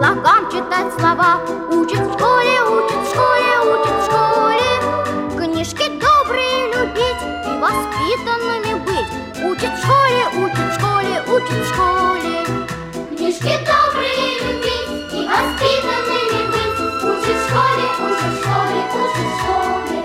слогам читать слова. Учат в школе, учат в школе, учат в школе. Книжки добрые любить и воспитанными быть. Учат в школе, учат в школе, учат в школе. Книжки добрые любить и воспитанными быть. Учат в школе, учат в школе, учат в школе.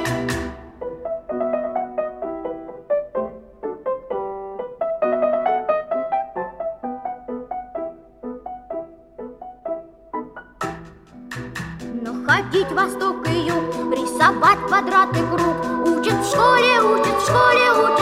Находить восток и юг, рисовать квадрат и круг. Учат в школе, учат в школе, учат